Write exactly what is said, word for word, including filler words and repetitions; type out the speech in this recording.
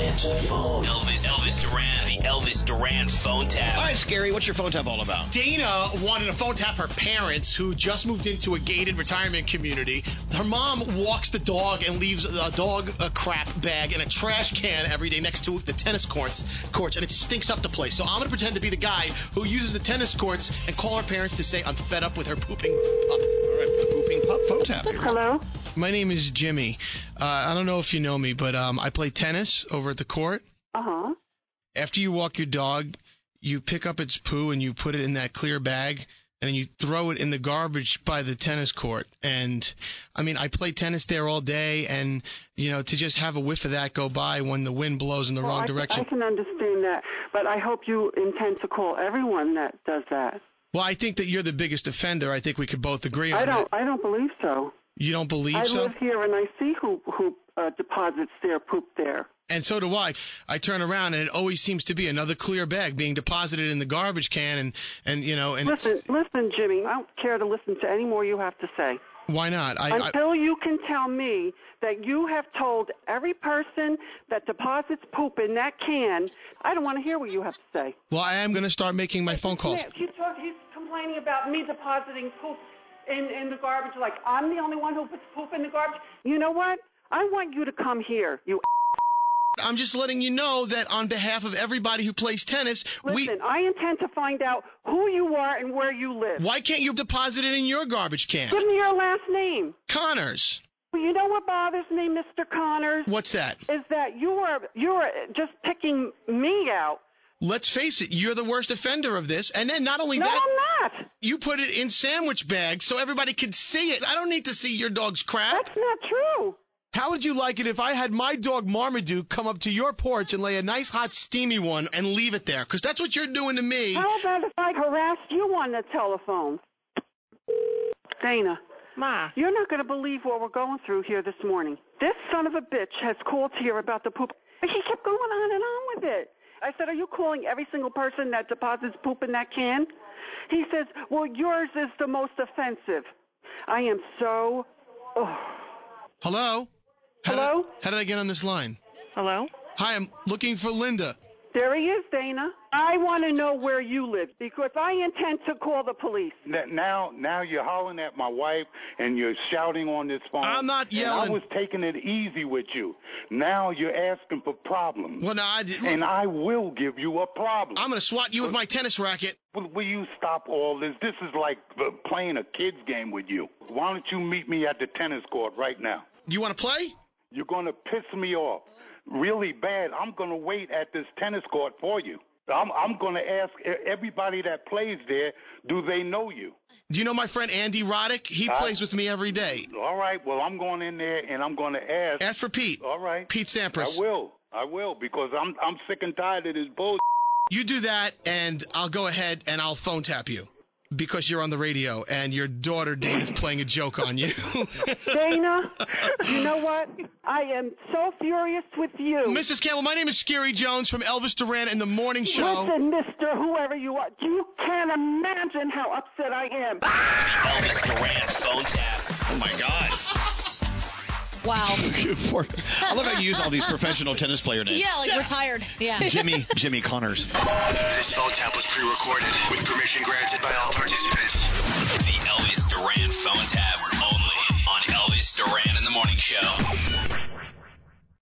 answer the phone. Elvis, Elvis Duran, the Elvis Duran phone tap. All right, Scary, what's your phone tap all about? Dana wanted to phone tap her parents who just moved into a gated retirement community. Her mom walks the dog and leaves a dog a crap bag in a trash can every day next to the tennis courts, courts, and it stinks up the place. So I'm going to pretend to be the guy who uses the tennis courts and call her parents to say I'm fed up with her pooping pup. All right, the pooping pup phone tap. Hello? My name is Jimmy. Uh, I don't know if you know me, but um, I play tennis over at the court. Uh-huh. After you walk your dog, you pick up its poo and you put it in that clear bag, and then you throw it in the garbage by the tennis court. And, I mean, I play tennis there all day, and, you know, to just have a whiff of that go by when the wind blows in the well, wrong I direction. Can, I can understand that, but I hope you intend to call everyone that does that. Well, I think that you're the biggest offender. I think we could both agree on I don't. that. I don't believe so. You don't believe I so? live here and I see who who uh, deposits their poop there. And so do I. I turn around and it always seems to be another clear bag being deposited in the garbage can, and and you know. And listen, listen, Jimmy. I don't care to listen to any more you have to say. Why not? I, Until I, you can tell me that you have told every person that deposits poop in that can, I don't want to hear what you have to say. Well, I am going to start making my phone calls. He's, he's complaining about me depositing poop in, in the garbage like I'm the only one who puts poop in the garbage. You know what? I want you to come here, you I'm just letting you know that on behalf of everybody who plays tennis, Listen, we... Listen, I intend to find out who you are and where you live. Why can't you deposit it in your garbage can? Give me your last name. Connors. Well, you know what bothers me, Mister Connors? What's that? Is that you are you are just picking me out. Let's face it, you're the worst offender of this. And then not only no, that, I'm not. You put it in sandwich bags so everybody could see it. I don't need to see your dog's crap. That's not true. How would you like it if I had my dog Marmaduke come up to your porch and lay a nice, hot, steamy one and leave it there? Because that's what you're doing to me. How about if I harassed you on the telephone? Dana. Ma. You're not going to believe what we're going through here this morning. This son of a bitch has called here about the poop. He kept going on and on with it. I said, are you calling every single person that deposits poop in that can? He says, well, yours is the most offensive. I am so... Oh. Hello? How Hello? Did, how did I get on this line? Hello? Hi, I'm looking for Linda. There he is, Dana. I want to know where you live because I intend to call the police. Now, now you're hollering at my wife and you're shouting on this phone. I'm not yelling. And I was taking it easy with you. Now you're asking for problems. Well, no, I didn't. And I will give you a problem. I'm going to swat you with my tennis racket. Will, will you stop all this? This is like uh, playing a kid's game with you. Why don't you meet me at the tennis court right now? You want to play? You're going to piss me off really bad. I'm going to wait at this tennis court for you. I'm, I'm going to ask everybody that plays there, do they know you? Do you know my friend Andy Roddick? He I, plays with me every day. All right. Well, I'm going in there and I'm going to ask. Ask for Pete. All right. Pete Sampras. I will. I will because I'm I'm sick and tired of this bullshit. You do that, and I'll go ahead and I'll phone tap you. Because you're on the radio and your daughter Dana's playing a joke on you. Dana, you know what? I am so furious with you. Missus Campbell, my name is Scary Jones from Elvis Duran and the Morning Show. Listen, Mister Whoever you are, you can't imagine how upset I am. The Elvis Duran phone tap. Oh, my God. Wow. I love how you use all these professional tennis player names. Yeah, like yeah. retired. Yeah. Jimmy, Jimmy Connors. This phone tap was pre-recorded with permission granted by all participants. The Elvis Duran phone tap only on Elvis Duran in the Morning Show.